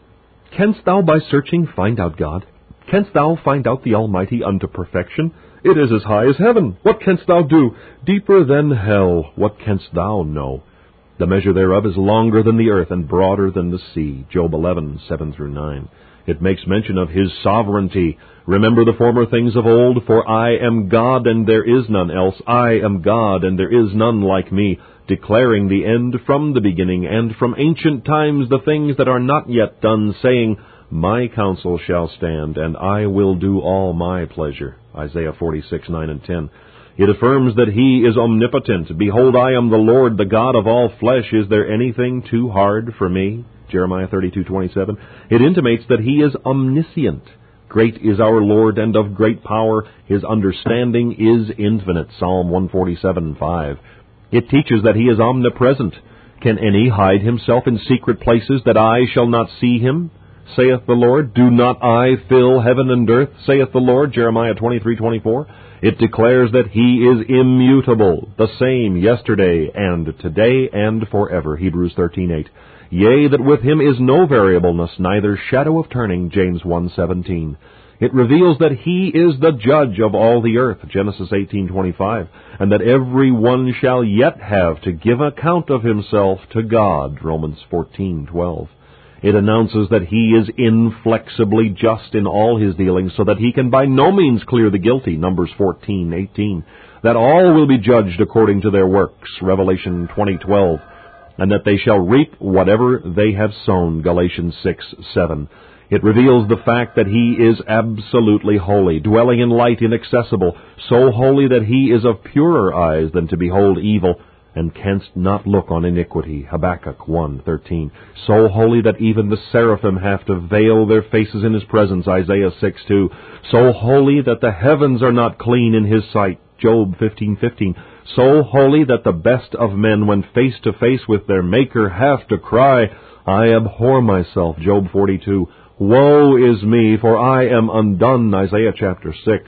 Canst thou by searching find out God? Canst thou find out the Almighty unto perfection? It is as high as heaven. What canst thou do? Deeper than hell. What canst thou know? The measure thereof is longer than the earth, and broader than the sea. Job eleven, seven through nine. It makes mention of His sovereignty. Remember the former things of old, for I am God, and there is none else. I am God, and there is none like me, declaring the end from the beginning, and from ancient times the things that are not yet done, saying, My counsel shall stand, and I will do all my pleasure. Isaiah forty-six, nine and ten. It affirms that He is omnipotent. Behold, I am the Lord, the God of all flesh. Is there anything too hard for me? Jeremiah thirty-two, twenty-seven. It intimates that He is omniscient. Great is our Lord, and of great power. His understanding is infinite. Psalm one forty-seven, five. It teaches that He is omnipresent. Can any hide Himself in secret places, that I shall not see Him? Saith the Lord, Do not I fill heaven and earth? Saith the Lord, Jeremiah twenty-three, twenty-four. It declares that He is immutable, the same yesterday and today and forever. Hebrews thirteen, eight. Yea, that with Him is no variableness, neither shadow of turning. James one, seventeen. It reveals that He is the judge of all the earth. Genesis eighteen, twenty-five. And that every one shall yet have to give account of himself to God. Romans fourteen, twelve. It announces that He is inflexibly just in all His dealings, so that He can by no means clear the guilty. Numbers fourteen, eighteen. That all will be judged according to their works. Revelation twenty, twelve. And that they shall reap whatever they have sown. Galatians six, seven. It reveals the fact that He is absolutely holy, dwelling in light inaccessible, so holy that He is of purer eyes than to behold evil, and canst not look on iniquity. Habakkuk one, thirteen. So holy that even the seraphim have to veil their faces in His presence. Isaiah six, two. So holy that the heavens are not clean in His sight. Job fifteen, fifteen. So holy that the best of men, when face to face with their Maker, have to cry, I abhor myself. Job forty-two. Woe is me, for I am undone. Isaiah chapter six.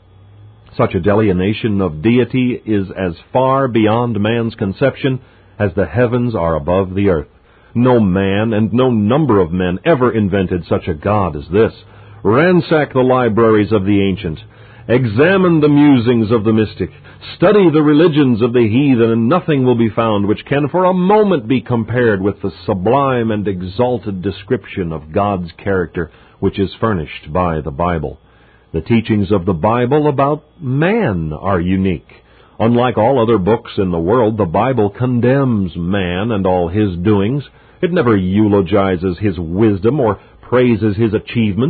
Such a delineation of deity is as far beyond man's conception as the heavens are above the earth. No man and no number of men ever invented such a God as this. Ransack the libraries of the ancient. Examine the musings of the mystic. Study the religions of the heathen, and nothing will be found which can for a moment be compared with the sublime and exalted description of God's character which is furnished by the Bible. The teachings of the Bible about man are unique. Unlike all other books in the world, the Bible condemns man and all his doings. It never eulogizes his wisdom or praises his achievements.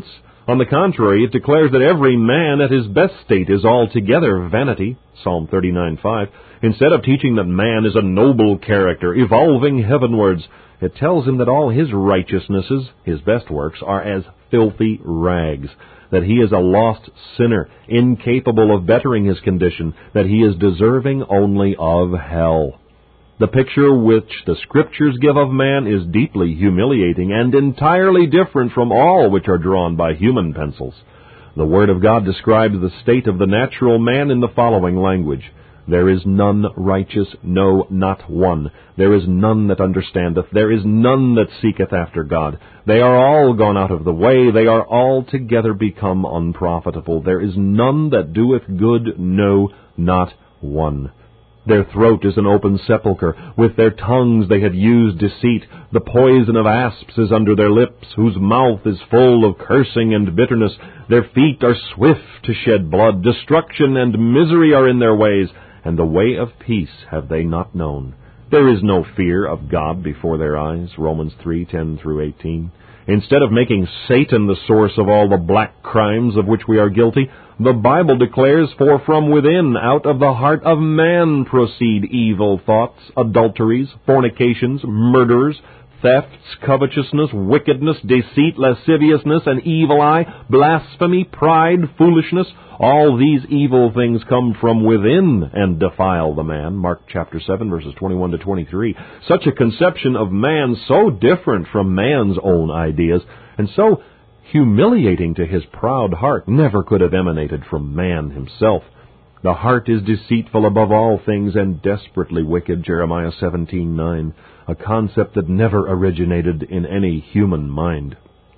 On the contrary, it declares that every man at his best state is altogether vanity, Psalm thirty-nine five. Instead of teaching that man is a noble character, evolving heavenwards, it tells him that all his righteousnesses, his best works, are as filthy rags, that he is a lost sinner, incapable of bettering his condition, that he is deserving only of hell. The picture which the Scriptures give of man is deeply humiliating and entirely different from all which are drawn by human pencils. The Word of God describes the state of the natural man in the following language: There is none righteous, no, not one. There is none that understandeth. There is none that seeketh after God. They are all gone out of the way. They are altogether become unprofitable. There is none that doeth good, no, not one. Their throat is an open sepulchre. With their tongues they have used deceit. The poison of asps is under their lips, whose mouth is full of cursing and bitterness. Their feet are swift to shed blood. Destruction and misery are in their ways, and the way of peace have they not known. There is no fear of God before their eyes, Romans three ten through eighteen. Instead of making Satan the source of all the black crimes of which we are guilty, the Bible declares, For from within, out of the heart of man, proceed evil thoughts, adulteries, fornications, murders, thefts, covetousness, wickedness, deceit, lasciviousness, an evil eye, blasphemy, pride, foolishness. All these evil things come from within and defile the man. Mark chapter seven, verses twenty-one to twenty-three. Such a conception of man so different from man's own ideas, and so humiliating to his proud heart, never could have emanated from man himself. The heart is deceitful above all things and desperately wicked, Jeremiah seventeen nine, a concept that never originated in any human mind.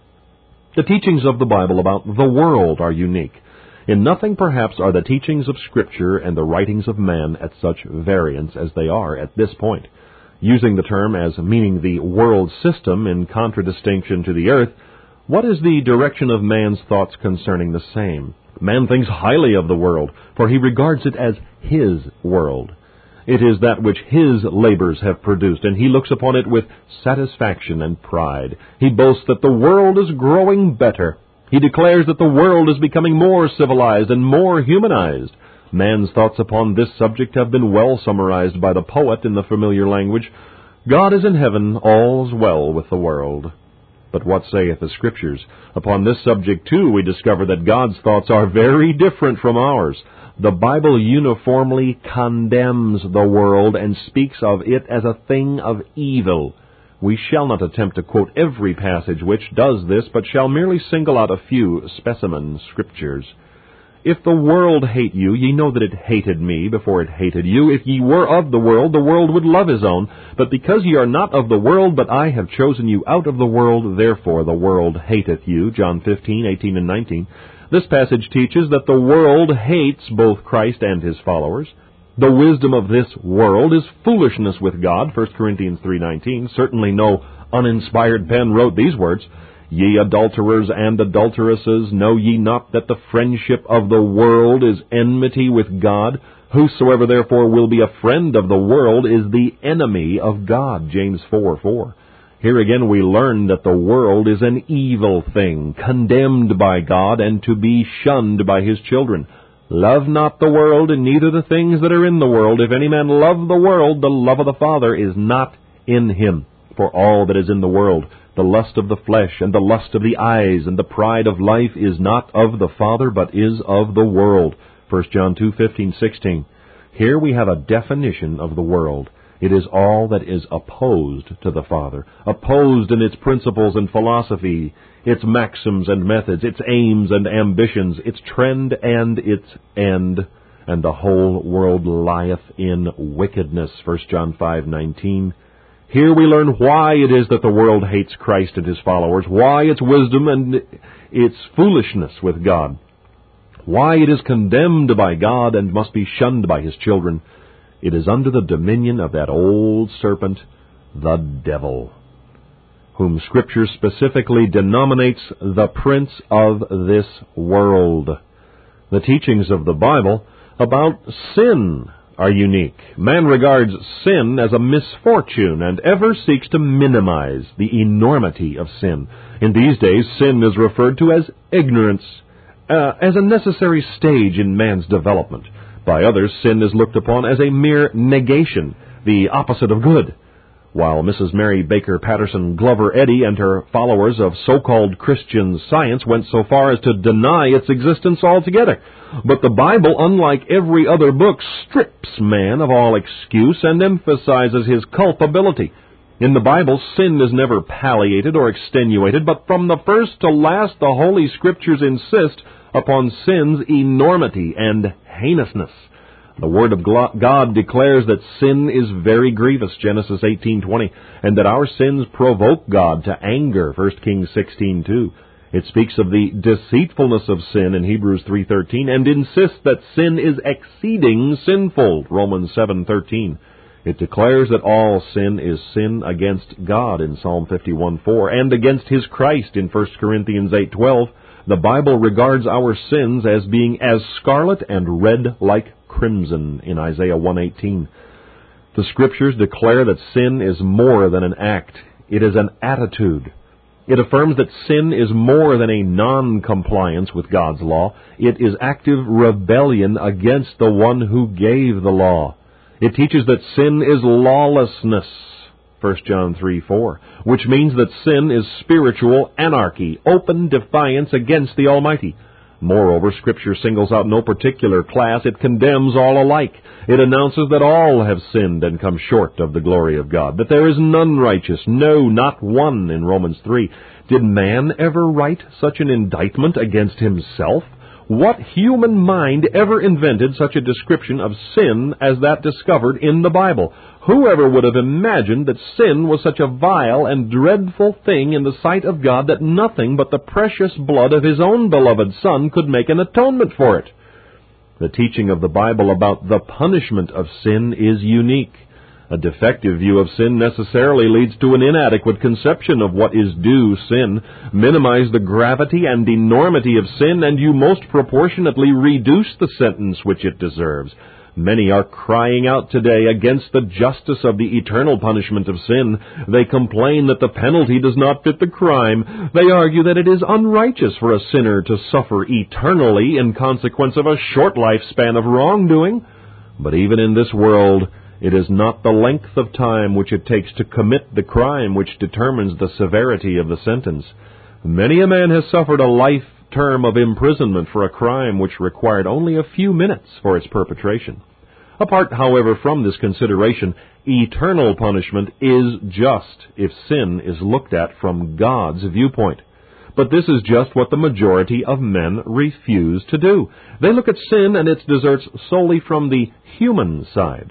The teachings of the Bible about the world are unique. In nothing, perhaps, are the teachings of Scripture and the writings of man at such variance as they are at this point. Using the term as meaning the world system in contradistinction to the earth, what is the direction of man's thoughts concerning the same? Man thinks highly of the world, for he regards it as his world. It is that which his labors have produced, and he looks upon it with satisfaction and pride. He boasts that the world is growing better. He declares that the world is becoming more civilized and more humanized. Man's thoughts upon this subject have been well summarized by the poet in the familiar language: God is in heaven, all's well with the world. But what saith the Scriptures? Upon this subject, too, we discover that God's thoughts are very different from ours. The Bible uniformly condemns the world and speaks of it as a thing of evil. We shall not attempt to quote every passage which does this, but shall merely single out a few specimen Scriptures. If the world hate you, ye know that it hated me before it hated you. If ye were of the world, the world would love his own. But because ye are not of the world, but I have chosen you out of the world, therefore the world hateth you. John fifteen, eighteen, and nineteen. This passage teaches that the world hates both Christ and his followers. The wisdom of this world is foolishness with God, First Corinthians three nineteen. Certainly no uninspired pen wrote these words. Ye adulterers and adulteresses, know ye not that the friendship of the world is enmity with God? Whosoever therefore will be a friend of the world is the enemy of God, James four four. Here again we learn that the world is an evil thing, condemned by God, and to be shunned by his children. Love not the world, and neither the things that are in the world. If any man love the world, the love of the Father is not in him. For all that is in the world, the lust of the flesh, and the lust of the eyes, and the pride of life, is not of the Father, but is of the world. First John two fifteen sixteen. Here we have a definition of the world. It is all that is opposed to the Father, opposed in its principles and philosophy, its maxims and methods, its aims and ambitions, its trend and its end, and the whole world lieth in wickedness. First John five nineteen. Here we learn why it is that the world hates Christ and his followers, why its wisdom and its foolishness with God, why it is condemned by God and must be shunned by his children. It is under the dominion of that old serpent, the devil, whom Scripture specifically denominates the prince of this world. The teachings of the Bible about sin are unique. Man regards sin as a misfortune and ever seeks to minimize the enormity of sin. In these days, sin is referred to as ignorance, uh, as a necessary stage in man's development. By others, sin is looked upon as a mere negation, the opposite of good. While Missus Mary Baker Patterson Glover Eddy and her followers of so-called Christian Science went so far as to deny its existence altogether. But the Bible, unlike every other book, strips man of all excuse and emphasizes his culpability. In the Bible, sin is never palliated or extenuated, but from the first to last, the Holy Scriptures insist upon sin's enormity and heinousness. The Word of God declares that sin is very grievous, Genesis eighteen twenty, and that our sins provoke God to anger, First Kings sixteen two. It speaks of the deceitfulness of sin in Hebrews three thirteen, and insists that sin is exceeding sinful, Romans seven thirteen. It declares that all sin is sin against God in Psalm fifty-one four, and against His Christ in First Corinthians eight twelve. The Bible regards our sins as being as scarlet and red like crimson in Isaiah one eighteen. The Scriptures declare that sin is more than an act. It is an attitude. It affirms that sin is more than a non-compliance with God's law. It is active rebellion against the one who gave the law. It teaches that sin is lawlessness, First John three four, which means that sin is spiritual anarchy, open defiance against the Almighty. Moreover, Scripture singles out no particular class. It condemns all alike. It announces that all have sinned and come short of the glory of God, that there is none righteous, no, not one, in Romans three. Did man ever write such an indictment against himself? What human mind ever invented such a description of sin as that discovered in the Bible? Whoever would have imagined that sin was such a vile and dreadful thing in the sight of God that nothing but the precious blood of His own beloved Son could make an atonement for it? The teaching of the Bible about the punishment of sin is unique. A defective view of sin necessarily leads to an inadequate conception of what is due sin. Minimize the gravity and enormity of sin, and you most proportionately reduce the sentence which it deserves. Many are crying out today against the justice of the eternal punishment of sin. They complain that the penalty does not fit the crime. They argue that it is unrighteous for a sinner to suffer eternally in consequence of a short lifespan of wrongdoing. But even in this world, it is not the length of time which it takes to commit the crime which determines the severity of the sentence. Many a man has suffered a life term of imprisonment for a crime which required only a few minutes for its perpetration. Apart, however, from this consideration, eternal punishment is just if sin is looked at from God's viewpoint. But this is just what the majority of men refuse to do. They look at sin and its deserts solely from the human side.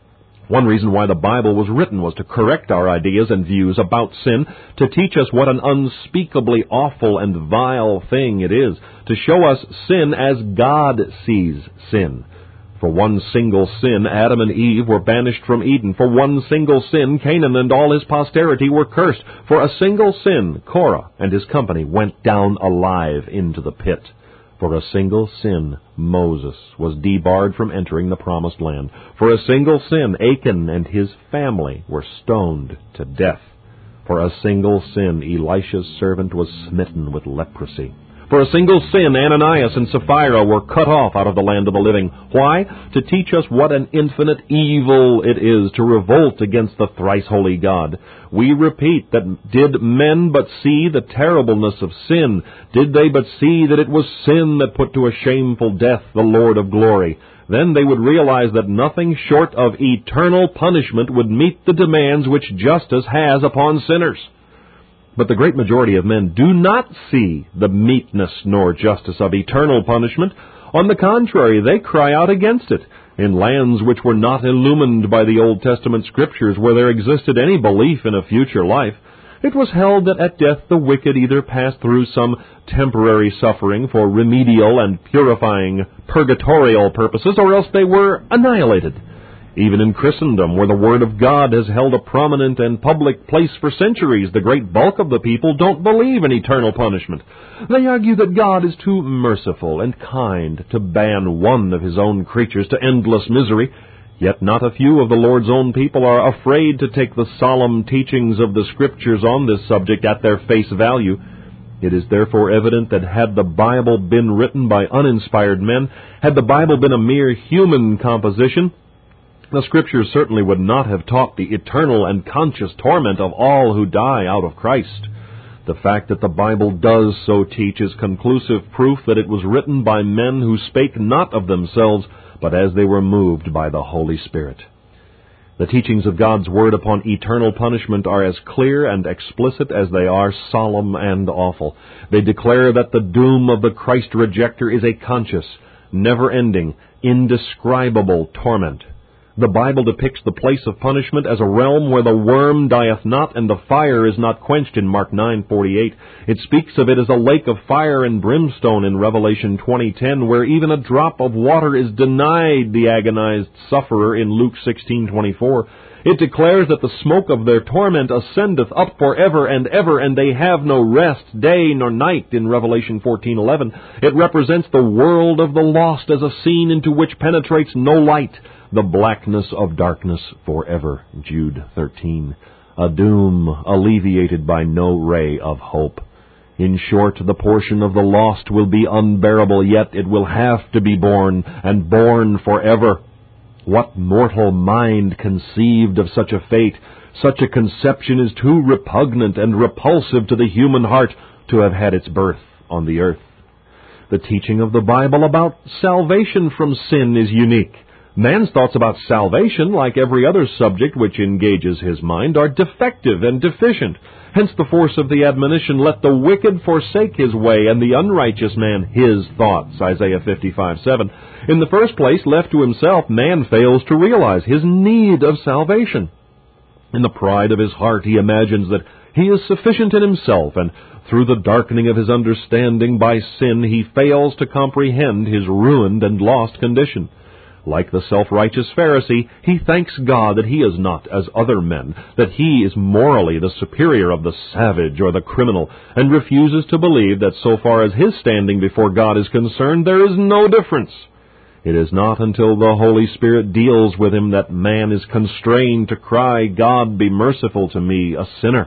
One reason why the Bible was written was to correct our ideas and views about sin, to teach us what an unspeakably awful and vile thing it is, to show us sin as God sees sin. For one single sin, Adam and Eve were banished from Eden. For one single sin, Canaan and all his posterity were cursed. For a single sin, Korah and his company went down alive into the pit. For a single sin, Moses was debarred from entering the promised land. For a single sin, Achan and his family were stoned to death. For a single sin, Elisha's servant was smitten with leprosy. For a single sin, Ananias and Sapphira were cut off out of the land of the living. Why? To teach us what an infinite evil it is to revolt against the thrice holy God. We repeat that did men but see the terribleness of sin, did they but see that it was sin that put to a shameful death the Lord of glory, then they would realize that nothing short of eternal punishment would meet the demands which justice has upon sinners. But the great majority of men do not see the meetness nor justice of eternal punishment. On the contrary, they cry out against it. In lands which were not illumined by the Old Testament Scriptures, where there existed any belief in a future life, it was held that at death the wicked either passed through some temporary suffering for remedial and purifying purgatorial purposes, or else they were annihilated. Even in Christendom, where the Word of God has held a prominent and public place for centuries, the great bulk of the people don't believe in eternal punishment. They argue that God is too merciful and kind to ban one of His own creatures to endless misery. Yet not a few of the Lord's own people are afraid to take the solemn teachings of the Scriptures on this subject at their face value. It is therefore evident that had the Bible been written by uninspired men, had the Bible been a mere human composition, the Scriptures certainly would not have taught the eternal and conscious torment of all who die out of Christ. The fact that the Bible does so teach is conclusive proof that it was written by men who spake not of themselves, but as they were moved by the Holy Spirit. The teachings of God's Word upon eternal punishment are as clear and explicit as they are solemn and awful. They declare that the doom of the Christ rejecter is a conscious, never-ending, indescribable torment. The Bible depicts the place of punishment as a realm where the worm dieth not and the fire is not quenched in Mark nine forty-eight. It speaks of it as a lake of fire and brimstone in Revelation twenty ten, where even a drop of water is denied the agonized sufferer in Luke sixteen twenty-four. It declares that the smoke of their torment ascendeth up forever and ever, and they have no rest, day nor night, in Revelation fourteen eleven. It represents the world of the lost as a scene into which penetrates no light, the blackness of darkness forever, Jude thirteen. A doom alleviated by no ray of hope. In short, the portion of the lost will be unbearable, yet it will have to be borne, and borne forever. What mortal mind conceived of such a fate? Such a conception is too repugnant and repulsive to the human heart to have had its birth on the earth. The teaching of the Bible about salvation from sin is unique. Man's thoughts about salvation, like every other subject which engages his mind, are defective and deficient. Hence the force of the admonition, let the wicked forsake his way, and the unrighteous man his thoughts, Isaiah fifty-five seven. In the first place, left to himself, man fails to realize his need of salvation. In the pride of his heart, he imagines that he is sufficient in himself, and through the darkening of his understanding by sin, he fails to comprehend his ruined and lost condition. Like the self-righteous Pharisee, he thanks God that he is not as other men, that he is morally the superior of the savage or the criminal, and refuses to believe that so far as his standing before God is concerned, there is no difference. It is not until the Holy Spirit deals with him that man is constrained to cry, God, be merciful to me, a sinner.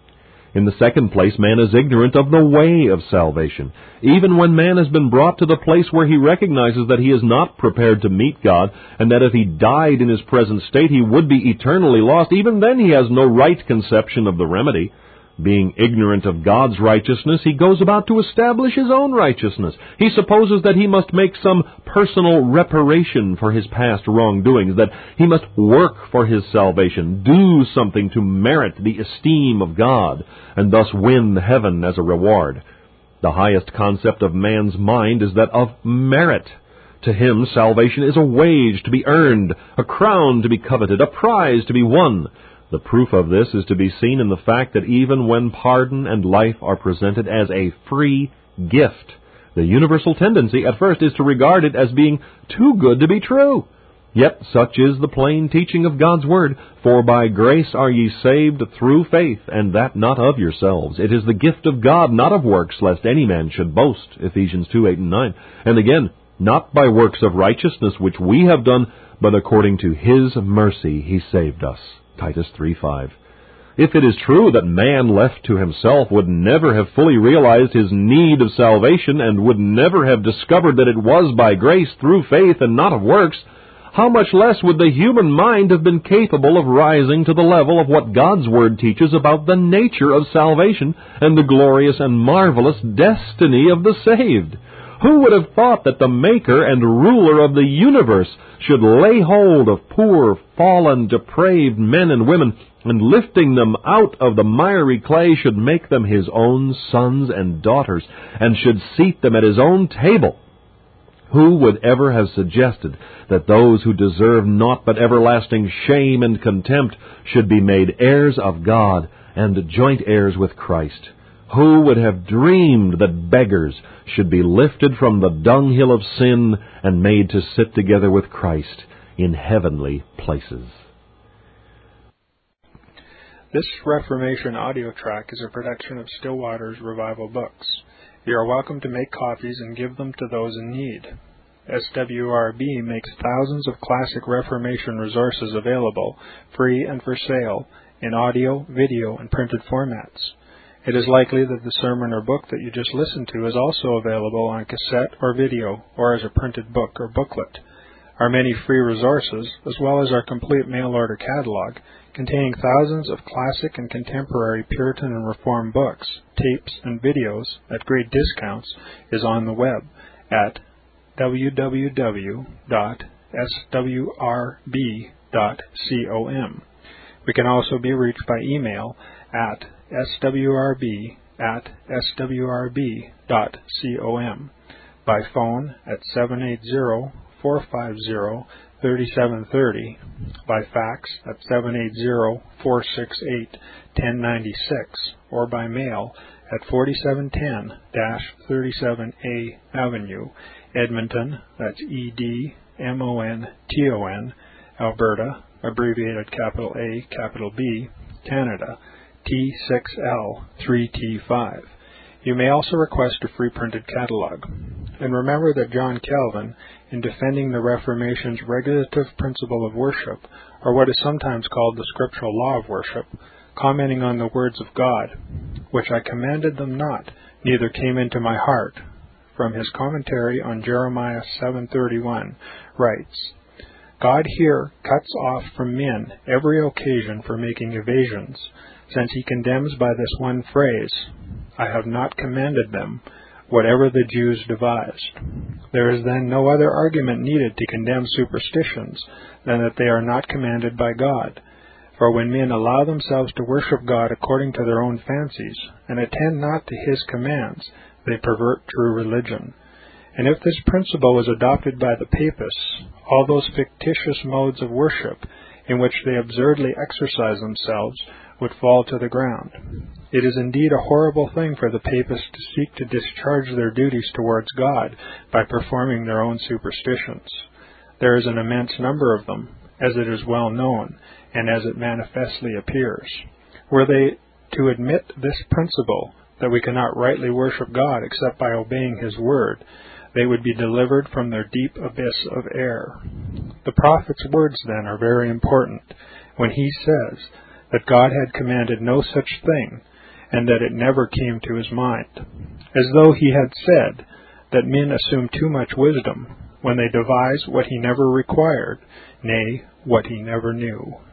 In the second place, man is ignorant of the way of salvation. Even when man has been brought to the place where he recognizes that he is not prepared to meet God, and that if he died in his present state he would be eternally lost, even then he has no right conception of the remedy. Being ignorant of God's righteousness, he goes about to establish his own righteousness. He supposes that he must make some personal reparation for his past wrongdoings, that he must work for his salvation, do something to merit the esteem of God, and thus win heaven as a reward. The highest concept of man's mind is that of merit. To him, salvation is a wage to be earned, a crown to be coveted, a prize to be won. The proof of this is to be seen in the fact that even when pardon and life are presented as a free gift, the universal tendency at first is to regard it as being too good to be true. Yet such is the plain teaching of God's Word. For by grace are ye saved through faith, and that not of yourselves. It is the gift of God, not of works, lest any man should boast. Ephesians two, eight and nine. And again, not by works of righteousness which we have done, but according to His mercy He saved us. Titus three five. If it is true that man left to himself would never have fully realized his need of salvation and would never have discovered that it was by grace through faith and not of works, how much less would the human mind have been capable of rising to the level of what God's Word teaches about the nature of salvation and the glorious and marvelous destiny of the saved? Who would have thought that the Maker and Ruler of the universe should lay hold of poor, fallen, depraved men and women, and lifting them out of the miry clay should make them His own sons and daughters, and should seat them at His own table? Who would ever have suggested that those who deserve naught but everlasting shame and contempt should be made heirs of God and joint heirs with Christ? Who would have dreamed that beggars should be lifted from the dunghill of sin and made to sit together with Christ in heavenly places? This Reformation audio track is a production of Still Waters Revival Books. You are welcome to make copies and give them to those in need. S W R B makes thousands of classic Reformation resources available, free and for sale, in audio, video, and printed formats. It is likely that the sermon or book that you just listened to is also available on cassette or video, or as a printed book or booklet. Our many free resources, as well as our complete mail-order catalog, containing thousands of classic and contemporary Puritan and Reformed books, tapes, and videos at great discounts, is on the web at w w w dot s w r b dot com. We can also be reached by email at s w r b at s w r b dot com, by phone at seven eight zero, four five zero, three seven three zero, by fax at seven eight zero, four six eight, one zero nine six, or by mail at forty-seven ten thirty-seven A Avenue, Edmonton, that's E D M O N T O N, Alberta, abbreviated capital A, capital B, Canada, T six L three T five. You may also request a free printed catalog. And remember that John Calvin, in defending the Reformation's regulative principle of worship, or what is sometimes called the scriptural law of worship, commenting on the words of God, which I commanded them not, neither came into my heart, from his commentary on Jeremiah seven thirty-one, writes, God here cuts off from men every occasion for making evasions, since he condemns by this one phrase, I have not commanded them, whatever the Jews devised. There is then no other argument needed to condemn superstitions than that they are not commanded by God. For when men allow themselves to worship God according to their own fancies, and attend not to his commands, they pervert true religion. And if this principle was adopted by the papists, all those fictitious modes of worship in which they absurdly exercise themselves would fall to the ground. It is indeed a horrible thing for the papists to seek to discharge their duties towards God by performing their own superstitions. There is an immense number of them, as it is well known, and as it manifestly appears. Were they to admit this principle, that we cannot rightly worship God except by obeying his word, they would be delivered from their deep abyss of error. The prophet's words, then, are very important, when he says that God had commanded no such thing, and that it never came to his mind, as though he had said that men assume too much wisdom when they devise what he never required, nay, what he never knew.